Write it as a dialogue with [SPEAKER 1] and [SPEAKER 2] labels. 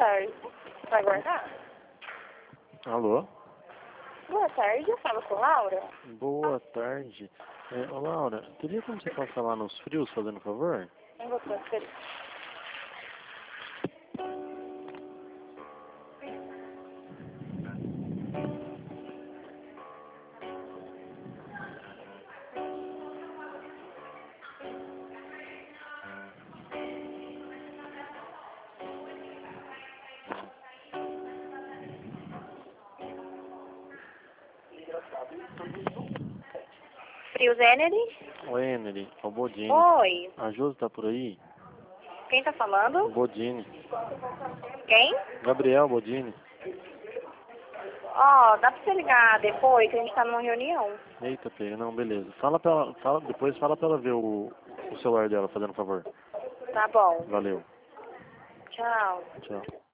[SPEAKER 1] tarde. Vai guardar?
[SPEAKER 2] Alô?
[SPEAKER 1] Boa tarde, eu falo com Laura.
[SPEAKER 2] Boa tarde. Ô, Laura, teria como você passar lá nos frios, fazendo favor?
[SPEAKER 1] Eu vou transferir. Frios Energy?
[SPEAKER 2] Oi, Emily, é o Bodini.
[SPEAKER 1] Oi,
[SPEAKER 2] A Josi tá por aí?
[SPEAKER 1] quem tá falando?
[SPEAKER 2] Bodini.
[SPEAKER 1] Quem?
[SPEAKER 2] Gabriel Bodini.
[SPEAKER 1] Ó, dá pra você ligar depois, que a gente tá numa reunião.
[SPEAKER 2] Eita, pega, não, beleza. Depois fala pra ela ver o celular dela, fazendo favor.
[SPEAKER 1] Tá bom.
[SPEAKER 2] Valeu.
[SPEAKER 1] Tchau.
[SPEAKER 2] Tchau.